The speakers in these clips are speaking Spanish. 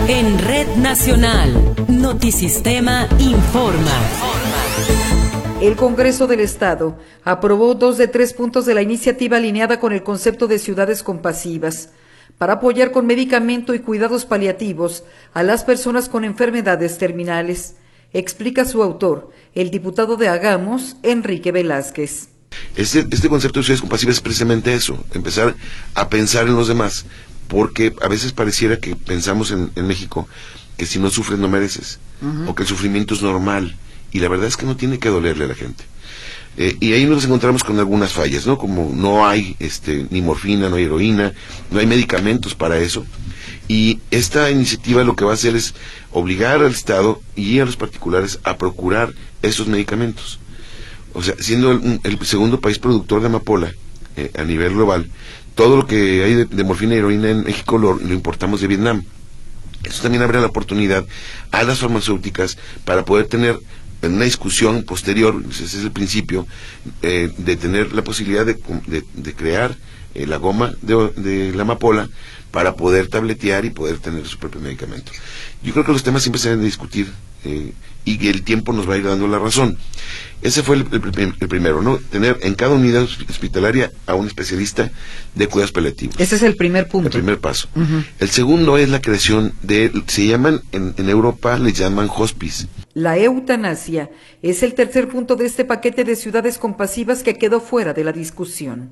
En Red Nacional, Notisistema informa. El Congreso del Estado aprobó 2 de 3 puntos de la iniciativa alineada con el concepto de ciudades compasivas para apoyar con medicamento y cuidados paliativos a las personas con enfermedades terminales. Explica su autor, el diputado de Hagamos, Enrique Velázquez. Este concepto de ciudades compasivas es precisamente eso, empezar a pensar en los demás, porque a veces pareciera que pensamos en México que si no sufres no mereces, o que el sufrimiento es normal, y la verdad es que no tiene que dolerle a la gente. Y ahí nos encontramos con algunas fallas, ¿no? Como no hay ni morfina, no hay heroína, no hay medicamentos para eso, y esta iniciativa lo que va a hacer es obligar al Estado y a los particulares a procurar esos medicamentos. O sea, siendo el segundo país productor de amapola a nivel global, todo lo que hay de morfina y heroína en México lo importamos de Vietnam. Eso también abre la oportunidad a las farmacéuticas para poder tener en una discusión posterior, ese es el principio, de tener la posibilidad de crear la goma de la amapola para poder tabletear y poder tener su propio medicamento. Yo creo que los temas siempre se deben de discutir y que el tiempo nos va a ir dando la razón. Ese fue el primero, ¿no? Tener en cada unidad hospitalaria a un especialista de cuidados paliativos. Ese es el primer punto. El primer paso. El segundo es la creación se llaman, en Europa les llaman hospice. La eutanasia es el tercer punto de este paquete de ciudades compasivas que quedó fuera de la discusión.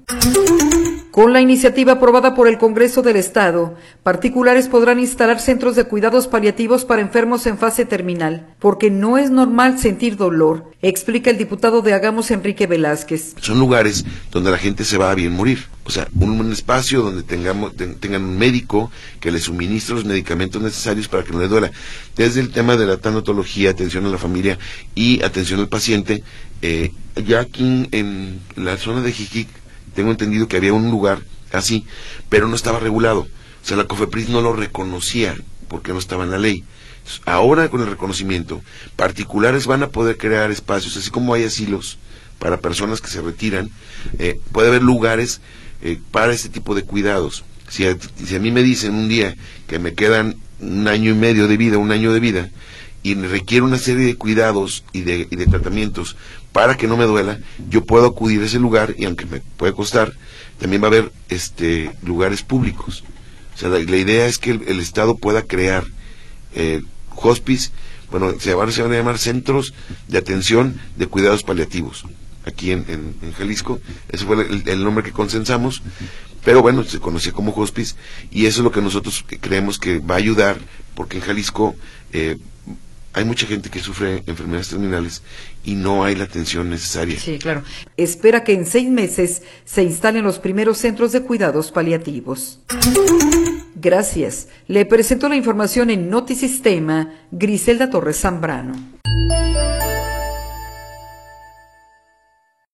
Con la iniciativa aprobada por el Congreso del Estado, particulares podrán instalar centros de cuidados paliativos para enfermos en fase terminal, porque no es normal sentir dolor, explica el diputado de Hagamos, Enrique Velázquez. Son lugares donde la gente se va a bien morir, o sea, un espacio donde tengan un médico que les suministre los medicamentos necesarios para que no les duela. Desde el tema de la tanatología, atención a la familia y atención al paciente, ya aquí en la zona de Jiquic, tengo entendido que había un lugar así, pero no estaba regulado. O sea, la COFEPRIS no lo reconocía porque no estaba en la ley. Ahora, con el reconocimiento, particulares van a poder crear espacios, así como hay asilos para personas que se retiran, puede haber lugares para este tipo de cuidados. Si a mí me dicen un día que me quedan 1 año y medio de vida, 1 año de vida, y requiere una serie de cuidados y de tratamientos para que no me duela, yo puedo acudir a ese lugar, y aunque me puede costar, también va a haber lugares públicos. O sea, la idea es que el Estado pueda crear hospice, bueno, se van a llamar centros de atención de cuidados paliativos, aquí en Jalisco. Ese fue el nombre que consensamos, pero bueno, se conocía como hospice, y eso es lo que nosotros creemos que va a ayudar, porque en Jalisco hay mucha gente que sufre enfermedades terminales y no hay la atención necesaria. Sí, claro. Espera que en 6 meses se instalen los primeros centros de cuidados paliativos. Gracias. Le presento la información en Notisistema, Griselda Torres Zambrano.